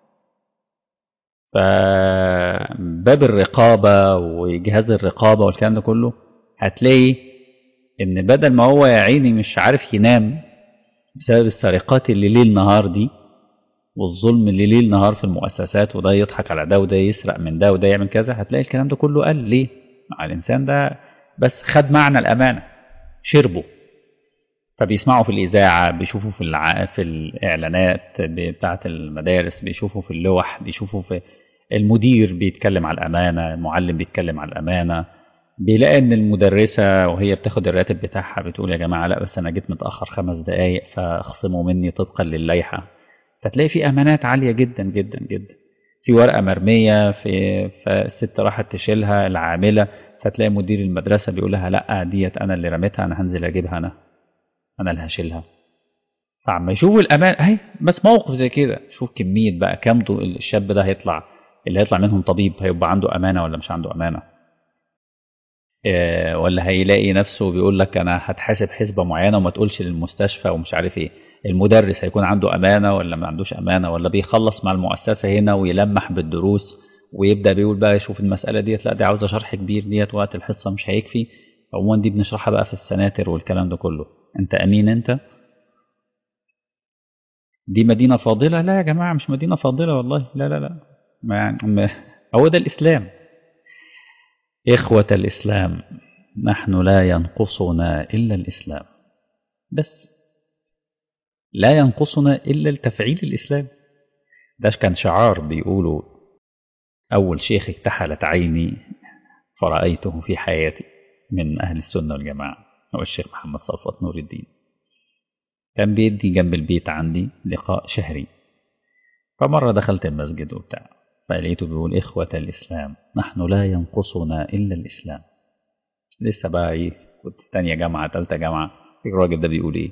فباب الرقابة وجهاز الرقابة والكلام ده كله هتلاقي ان بدل ما هو يا عيني مش عارف ينام بسبب السرقات اللي ليل نهار دي والظلم اللي ليل نهار في المؤسسات، وده يضحك على ده وده يسرق من ده وده يعمل كذا، هتلاقي الكلام ده كله قل. ليه؟ مع الإنسان ده بس خد معنى الأمانة شربه، فبيسمعوا في الإذاعة، بيشوفوا في الإعلانات بتاعة المدارس، بيشوفوا في اللوح، بيشوفوا في المدير بيتكلم على الأمانة، المعلم بيتكلم على الأمانة، بيلاقي ان المدرسة وهي بتاخد الراتب بتاعها بتقول يا جماعة لا بس انا جيت متأخر 5 دقايق فاخصموا مني طبقا للائحة. فتلاقي في امانات عالية جدا جدا جدا. في ورقة مرمية فالست راحت تشيلها العاملة، فتلاقي مدير المدرسة بيقول لها لا ديت انا اللي رميتها، انا هنزل اجيبها، انا اللي هشيلها. فعما يشوفوا الامان اهي بس موقف زي كده، شوف كمية بقى كام الشاب ده هيطلع، اللي هيطلع منهم طبيب هيبقى عنده امانة ولا مش عنده امانة؟ ولا هيلاقي نفسه بيقول لك انا هتحاسب حسبة معينة وما تقولش للمستشفى ومش عارف ايه. المدرس هيكون عنده امانة ولا ما عندوش امانة؟ ولا بيخلص مع المؤسسة هنا ويلمح بالدروس ويبدأ بيقول بقى يشوف المسألة ديت لا دي عاوزة شرح كبير، ديت وقت الحصة مش هيكفي، عموما دي بنشرحها بقى في السناتر والكلام ده كله. انت امين انت؟ دي مدينة فاضلة؟ لا يا جماعة مش مدينة فاضلة والله، لا لا لا. هو ده الإسلام. إخوة الإسلام نحن لا ينقصنا إلا الإسلام، بس لا ينقصنا إلا التفعيل الإسلام. ده كان شعار بيقولوا أول شيخ اكتحلت عيني فرأيته في حياتي من أهل السنة والجماعة هو الشيخ محمد صفوت نور الدين. كان بيدي جنب البيت عندي لقاء شهري، فمرة دخلت المسجد وبتاع فلقيته بيقول إخوة الإسلام نحن لا ينقصنا إلا الإسلام. لسه بقى إيه، كنت في تانية جامعة تالتة جامعة الراجل ده بيقول إيه.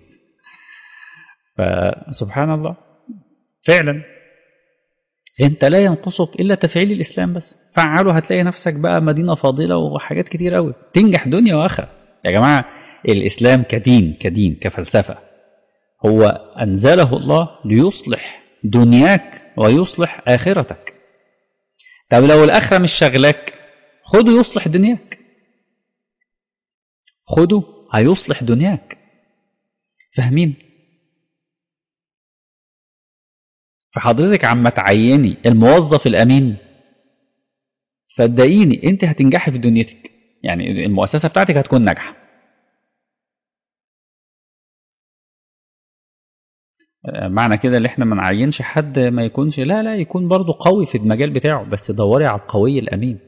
فسبحان الله فعلا انت لا ينقصك الا تفعيل الاسلام بس. فعله هتلاقي نفسك بقى مدينة فاضلة وحاجات كتير قوي تنجح دنيا واخره. يا جماعة الاسلام كدين كفلسفة هو انزله الله ليصلح دنياك ويصلح اخرتك. طب لو الاخرة مش شغلك خده يصلح دنياك، خده هيصلح دنياك. فاهمين؟ فحضرتك عم تعيني الموظف الامين، صدقيني انت هتنجحي في دنيتك، يعني المؤسسه بتاعتك هتكون ناجحه. معنى كده ان احنا ما نعينش حد ما يكونش، لا لا، يكون برضه قوي في المجال بتاعه، بس دوري على القوي الامين،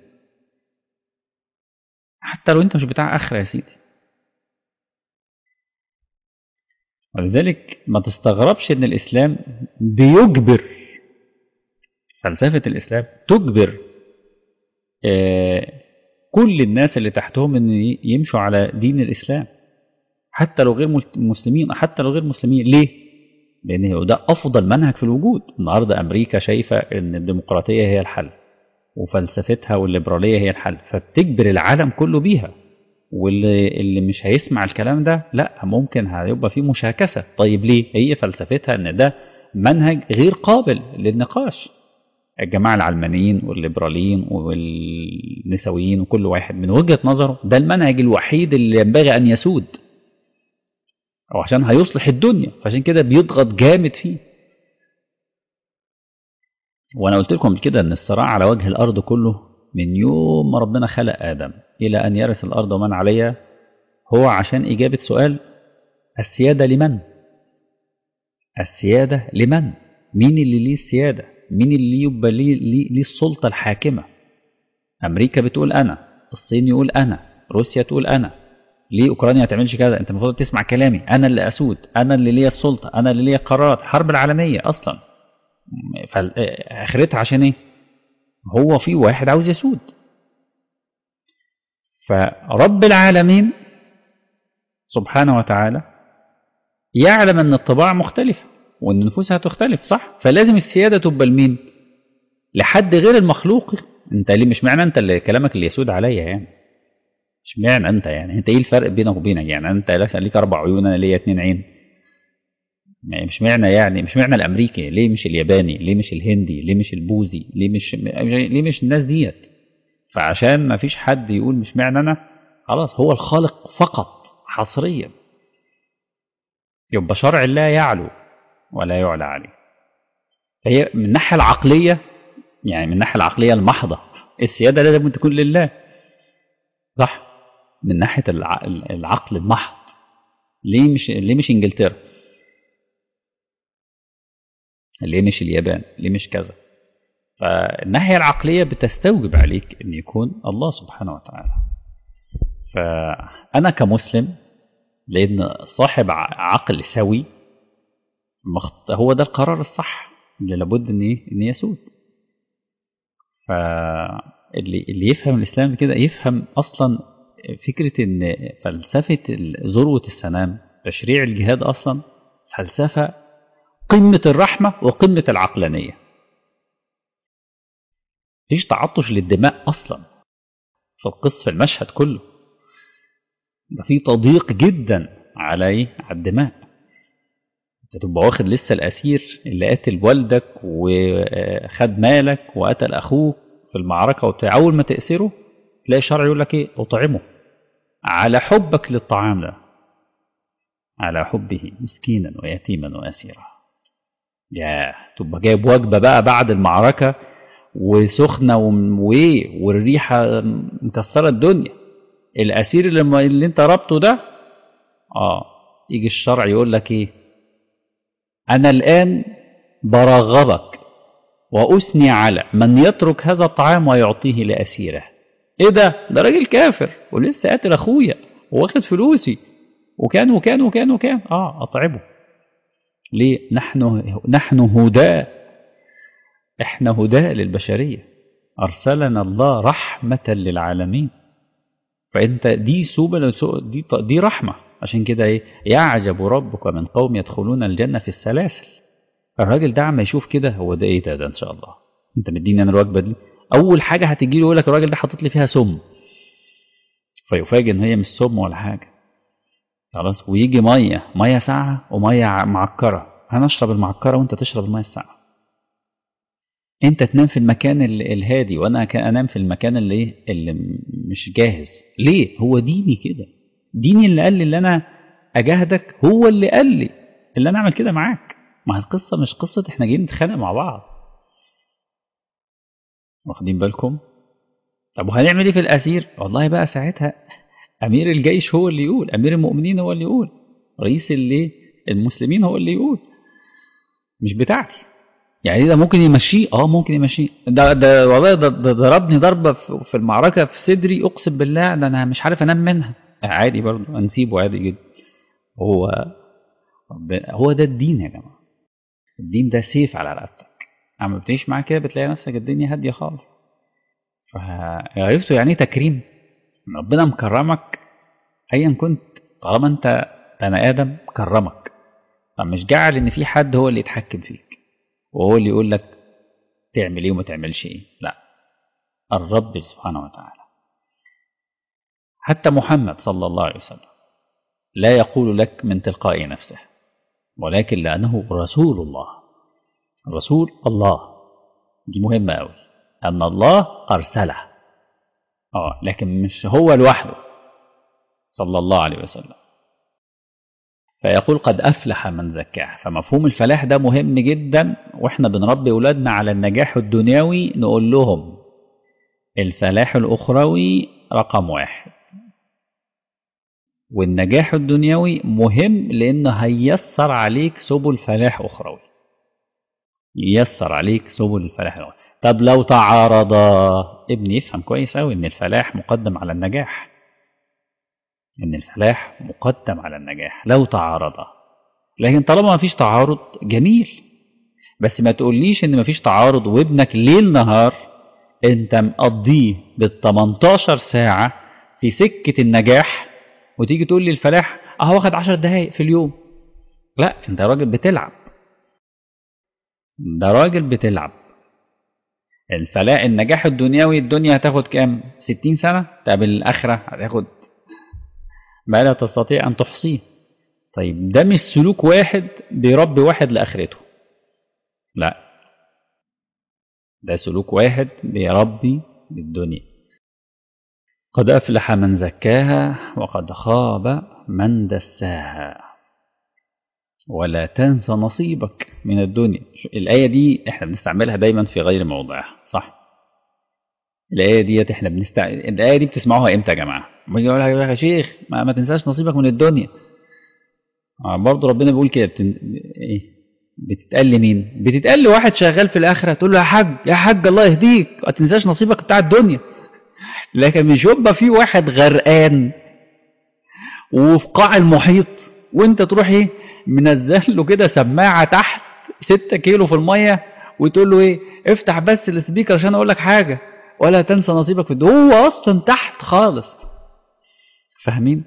حتى لو انت مش بتاع اخره يا سيدي. ولذلك ما تستغربش ان الاسلام بيجبر، فلسفه الاسلام تجبر كل الناس اللي تحتهم ان يمشوا على دين الاسلام، حتى لو غير مسلمين، حتى لو غير مسلمين. ليه؟ لان ده افضل منهج في الوجود. النهارده امريكا شايفه ان الديمقراطيه هي الحل، وفلسفتها والليبراليه هي الحل، فبتجبر العالم كله بيها. واللي مش هيسمع الكلام ده لا، ممكن هيبقى فيه مشاكسه. طيب ليه؟ هي فلسفتها ان ده منهج غير قابل للنقاش. الجماعه العلمانيين والليبراليين والنسويين وكل واحد من وجهه نظره ده المنهج الوحيد اللي ينبغي ان يسود، او عشان هيصلح الدنيا، فعشان كده بيضغط جامد فيه. وانا قلت لكم كده ان الصراع على وجه الارض كله من يوم ما ربنا خلق ادم الى ان يرث الارض ومن عليها، هو عشان اجابه سؤال السياده لمن؟ السياده لمن؟ مين اللي ليه السياده؟ مين اللي يبقى ليه السلطه الحاكمه؟ امريكا بتقول انا، الصين يقول انا، روسيا تقول انا. ليه اوكرانيا ما تعملش كده؟ انت المفروض تسمع كلامي، انا اللي اسود، انا اللي ليا السلطه، انا اللي ليا قرارات. الحرب العالميه اصلا اخرتها عشان ايه؟ هو في واحد عاوز يسود. فرب العالمين سبحانه وتعالى يعلم ان الطباع مختلفه وان النفوس هتختلف، صح؟ فلازم السياده تبقى لمين؟ لحد غير المخلوق. انت ليه؟ مش معنى انت اللي كلامك اللي يسود عليا يعني، مش معنى انت، يعني انت ايه الفرق بينك وبينك؟ يعني انت ليك 4 عيون انا ليا 2 عين. مش معنى، يعني مش معنى الامريكي ليه مش الياباني، ليه مش الهندي، ليه مش البوذي، ليه مش الناس ديت. فعشان ما فيش حد يقول مش معنى انا، خلاص هو الخالق فقط حصريا، يبقى شرع الله يعلو ولا يعلى عليه. فهي من الناحيه العقليه، يعني من الناحيه العقليه المحضه السياده لازم تكون لله، صح؟ من ناحيه العقل المحض، ليه مش انجلترا؟ ليه مش اليابان؟ ليه مش كذا؟ فالناحيه العقليه بتستوجب عليك ان يكون الله سبحانه وتعالى. فانا كمسلم، لان صاحب عقل سوي، هو ده القرار الصح اللي لابد ان يسود. فاللي يفهم الاسلام كده يفهم اصلا فكره ان فلسفه ذروه السلام تشريع الجهاد اصلا فلسفه قمه الرحمه وقمه العقلانيه. مفيش تعطش للدماء اصلا في القصه، في المشهد كله ده في تضييق جدا على على الدماء. انت تبقى واخد لسه الاسير اللي قتل والدك وخد مالك وقتل اخوك في المعركه وبتاع، اول ما تأسره تلاقي الشرع يقول لك ايه؟ اطعمه على حبك للطعام ده، على حبه مسكينا ويتيما واسيرا. يا تبقى جايب وجبه بقى بعد المعركه وسخنه والريحه مكسره الدنيا، الاسير اللي انت ربطه ده، يجي الشرع يقول لك ايه؟ انا الان برغبك وأثني على من يترك هذا الطعام ويعطيه لأسيره. إيه ده راجل كافر ولسه قاتل أخويا واخد فلوسي وكان وكان وكان وكان أطعمه. ليه؟ نحن هداة، إحنا هداة للبشرية، أرسلنا الله رحمة للعالمين. فأنت دي سبل، دي رحمة. عشان كده إيه؟ يعجب ربك من قوم يدخلون الجنة في السلاسل. الراجل ده عم يشوف كده، هو ده ايه ده ان شاء الله انت مديني انا الوجبه دي، اول حاجه هتيجي له يقول لك الراجل ده حاطط لي فيها سم، فيفاجئ ان هي مش سم ولا حاجه، خلاص. ويجي ميه ساقعه وميه معكره، هنشرب المعكره وانت تشرب الميه الساقعه. انت تنام في المكان الهادي وانا انام في المكان اللي مش جاهز. ليه؟ هو ديني كده، ديني اللي قال لي اللي انا اجاهدك، هو اللي قال لي اللي انا اعمل كده معاك. ما هي القصه مش قصه احنا جايين نتخانق مع بعض. واخدين بالكم؟ طب وهنعمل ايه في الاسير؟ والله بقى ساعتها امير الجيش هو اللي يقول، امير المؤمنين هو اللي يقول، رئيس اللي المسلمين هو اللي يقول، مش بتاعتي. يعني ده ممكن يمشيه، ممكن يمشيه. ده والله ده ضربني ضربه في المعركه في صدري، اقسم بالله ده انا مش عارف انام منها. عادي برضه هنسيبه عادي جدا. هو هو ده الدين يا جماعه. الدين ده سيف على رقبتك. اما بتعيش معاه كده بتلاقي نفسك الدنيا هاديه خالص. فعرفتوا يعني ايه تكريم؟ ربنا مكرمك ايا كنت، طالما انت بني ادم كرمك، فمش جعل ان في حد هو اللي يتحكم فيك وهو اللي يقول لك تعمل ايه وما تعملش ايه. لا، الرب سبحانه وتعالى. حتى محمد صلى الله عليه وسلم لا يقول لك من تلقاء نفسه، ولكن لأنه رسول الله. رسول الله دي مهمة أوي، أن الله أرسله. لكن مش هو لوحده صلى الله عليه وسلم. فيقول قد أفلح من زكاه. فمفهوم الفلاح ده مهم جدا، وإحنا بنربي أولادنا على النجاح الدنيوي نقول لهم الفلاح الأخروي رقم 1. والنجاح الدنيوي مهم لأنه هيسر عليك سبل فلاح أخروي، ييسر عليك سبل الفلاح الأخروي. طب لو تعارضا، ابني يفهم كويس أوي إن الفلاح مقدم على النجاح، إن الفلاح مقدم على النجاح لو تعارضا. لكن طالما ما فيش تعارض جميل، بس ما تقوليش إن ما فيش تعارض وابنك ليل نهار أنت مقضيه بال18 ساعة في سكة النجاح، وتيجي تقول لي الفلاح أهو واخد 10 دقايق في اليوم. لا، أنت راجل بتلعب، ده راجل بتلعب. الفلاح النجاح الدنيوي، الدنيا هتاخد كام؟ 60 سنة. طب الآخرة هتاخد ما لا تستطيع أن تحصيه. طيب ده مش سلوك واحد بيربي واحد لآخرته، لا، ده سلوك واحد بيربي للدنيا. قد أفلح من زكاها وقد خاب من دساها ولا تنسى نصيبك من الدنيا. الآية دي احنا بنستعملها دايما في غير موضعها، صح؟ الآية دي احنا الآية دي بتسمعوها امتى يا جماعة؟ بيجي يقول يا شيخ ما تنساش نصيبك من الدنيا. برضه ربنا بيقول كده ايه؟ بتتقال لمين؟ بتتقال لواحد شغال في الآخرة، تقول له يا حاج يا حاج الله يهديك ما تنساش نصيبك بتاع الدنيا. لكن مش يبقى في واحد غرقان وفي قاع المحيط وانت تروح ايه منزل له كده سماعة تحت 6 كيلو في المية وتقول له ايه افتح بس السبيكر عشان اقول لك حاجة ولا تنسى نصيبك في الدنيا. هو اصلا تحت خالص. فاهمين؟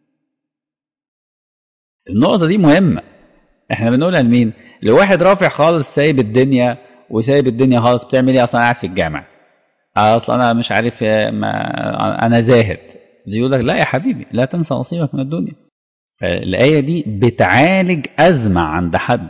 النقطة دي مهمة. احنا بنقولها لمين؟ لواحد رافع خالص سايب الدنيا وسايب الدنيا خالص. بتعمل ايه؟ اصلا قاعد في الجامع، اصلا انا مش عارف ما انا زاهد. يقول لك لا يا حبيبي لا تنسى نصيبك من الدنيا. فالآية دي بتعالج أزمة عند حد.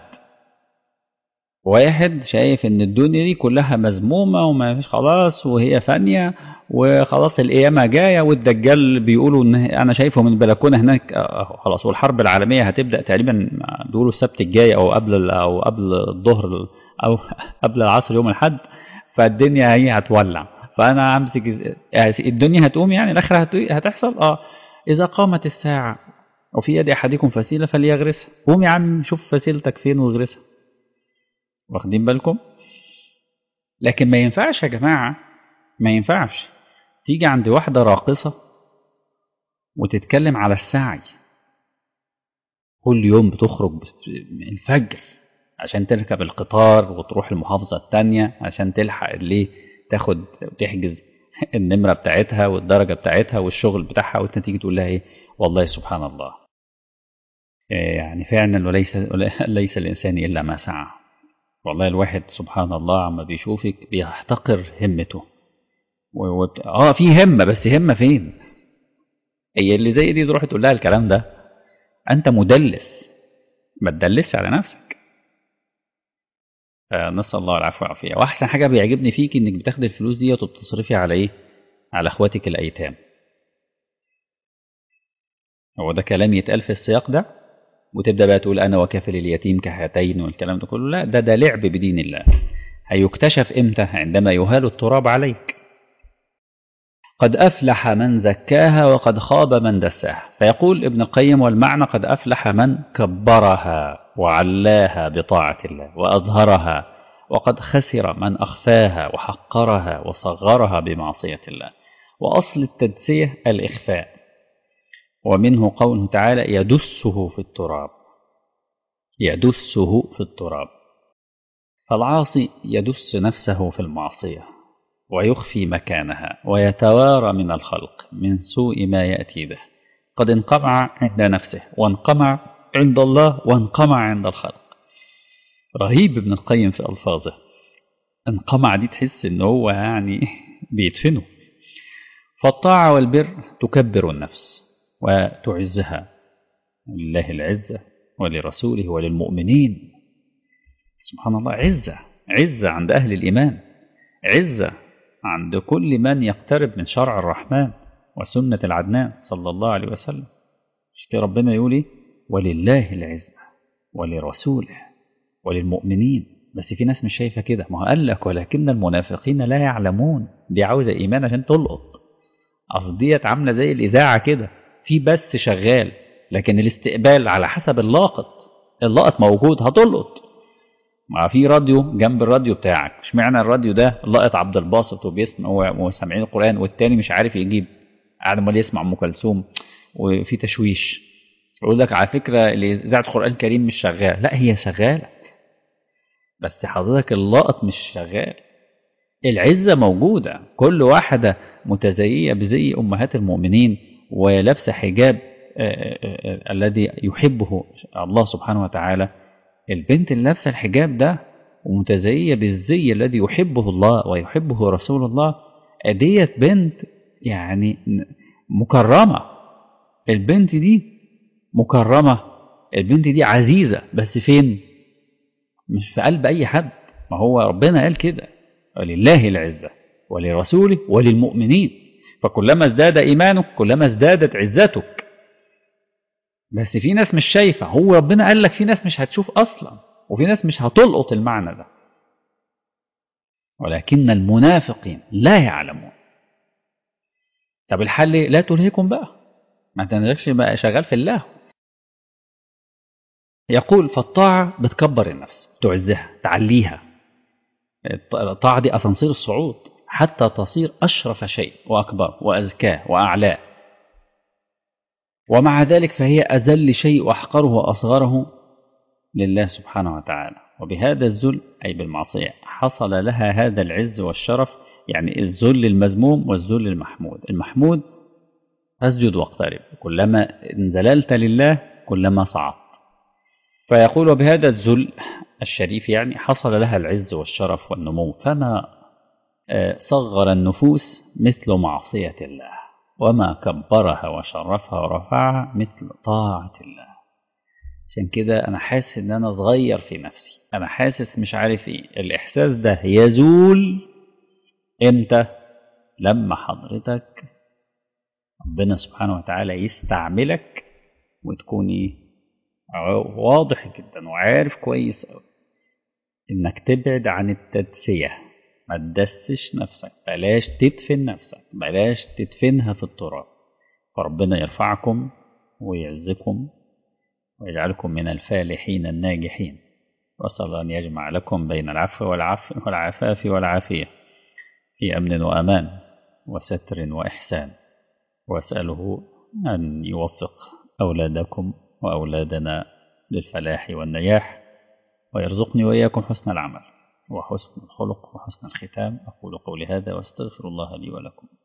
واحد شايف ان الدنيا دي كلها مذمومة وما فيش خلاص وهي فانية وخلاص القيامة جاية والدجال بيقولوا ان انا شايفه من البلكونة هناك خلاص، والحرب العالمية هتبدأ تقريبا بيقولوا السبت الجاي او قبل الظهر او قبل العصر يوم الاحد. فالدنيا هي هتولع، فانا امسك الدنيا هتقوم، يعني الاخره هتحصل. اذا قامت الساعة وفي يد احدكم فسيلة فليغرسها. قوم يا عم شوف فسيلتك فين واغرسها. واخدين بالكم؟ لكن ما ينفعش يا جماعة، ما ينفعش تيجي عند واحدة راقصة وتتكلم على السعي. كل يوم بتخرج الفجر عشان تركب القطار وتروح المحافظة التانية عشان تلحق اللي تاخد وتحجز النمرة بتاعتها والدرجة بتاعتها والشغل بتاعها، وانت تيجي تقول لها ايه؟ والله سبحان الله، يعني فعلا ليس الإنسان إلا ما سعى. والله الواحد سبحان الله عما بيشوفك بيحتقر همته في همة، بس همة فين؟ هي اللي زي دي تروح تقول لها الكلام ده؟ انت مدلس، ما تدلسش على نفسك. نسأل الله العفو والعافية. واحسن حاجة بيعجبني فيك انك بتاخد الفلوس دي وبتصرفي على ايه؟ على اخواتك الايتام. هو ده كلام يتقال في السياق ده؟ وتبدأ بقى تقول أنا وكافل اليتيم كهاتين والكلام ده كله. لا، ده لعب بدين الله. هيكتشف إمتى؟ عندما يهال التراب عليك. قد أفلح من زكاها وقد خاب من دساها. فيقول ابن القيم والمعنى قد أفلح من كبرها وعلاها بطاعة الله وأظهرها، وقد خسر من أخفاها وحقرها وصغرها بمعصية الله. وأصل التدسية الإخفاء، ومنه قوله تعالى يدسه في التراب، يدسه في التراب. فالعاصي يدس نفسه في المعصية ويخفي مكانها ويتوارى من الخلق من سوء ما يأتي به. قد انقمع عند نفسه وانقمع عند الله وانقمع عند الخلق. رهيب ابن القيم في ألفاظه. انقمع دي تحس ان هو يعني بيدفنه. فالطاعة والبر تكبر النفس وتعزها، لله العزة ولرسوله وللمؤمنين. سبحان الله، عزة، عزة عند أهل الإيمان، عزة عند كل من يقترب من شرع الرحمن وسنة العدنان صلى الله عليه وسلم. مش كده ربنا يقول ايه؟ ولله العزة ولرسوله وللمؤمنين. بس في ناس مش شايفة كده. ما هو قال لك ولكن المنافقين لا يعلمون. دي عاوزة إيمان عشان تلقط. أصل ديت عاملة زي الإذاعة كده، في بس شغال لكن الاستقبال على حسب اللاقط. اللاقط موجود هتلقط. ما في راديو جنب الراديو بتاعك، مش معنى الراديو ده لاقط عبد الباسط وبيسمع وسامعين القرآن، والتاني مش عارف يجيب، قاعد امال يسمع ام كلثوم وفي تشويش. يقول لك على فكرة إذاعة القرآن الكريم مش شغال. لا، هي شغالة بس حضرتك اللاقط مش شغال. العزة موجودة، كل واحدة متزيية بزي أمهات المؤمنين ولابسة حجاب الذي يحبه الله سبحانه وتعالى. البنت اللي لابسة الحجاب ده ومتزيية بالزي الذي يحبه الله ويحبه رسول الله، ديت بنت يعني مكرمة. البنت دي مكرمة، البنت دي عزيزة. بس فين؟ مش في قلب أي حد. ما هو ربنا قال كده ولله العزة ولرسوله وللمؤمنين. فكلما ازداد إيمانك كلما ازدادت عزتك. بس في ناس مش شايفة. هو ربنا قال لك في ناس مش هتشوف أصلا، وفي ناس مش هتلقط المعنى ده. ولكن المنافقين لا يعلمون. طب الحل إيه؟ لا تلهكم بقى، ما تنزلش بقى شغال في الله. يقول فالطاعة بتكبر النفس، تعزها، تعليها. الطاعة دي أسانسير الصعود حتى تصير أشرف شيء وأكبر وأزكاه وأعلاه. ومع ذلك فهي أذل شيء وأحقره وأصغره لله سبحانه وتعالى. وبهذا الذل أي بالمعصية حصل لها هذا العز والشرف. يعني الذل المذموم والذل المحمود. المحمود أسجد واقترب، كلما انزللت لله كلما صعدت. فيقول وبهذا الذل الشريف يعني حصل لها العز والشرف والنمو. فما صغر النفوس مثل معصية الله، وما كبرها وشرفها ورفعها مثل طاعة الله. عشان كده أنا حاسس إن أنا صغير في نفسي، أنا حاسس مش عارف إيه. الإحساس ده يزول إمتى؟ لما حضرتك ربنا سبحانه وتعالى يستعملك وتكوني واضح جدا وعارف كويس أوي إنك تبعد عن التدسية. ما تدسش نفسك، بلاش تدفن نفسك، بلاش تدفنها في التراب. فربنا يرفعكم ويعزكم ويجعلكم من الفالحين الناجحين. وأسأل أن يجمع لكم بين العفو والعفاف والعافية في أمن وأمان وستر وإحسان. وأسأله أن يوفق أولادكم وأولادنا للفلاح والنجاح، ويرزقني وإياكم حسن العمل وحسن الخلق وحسن الختام. أقول قولي هذا وأستغفر الله لي ولكم.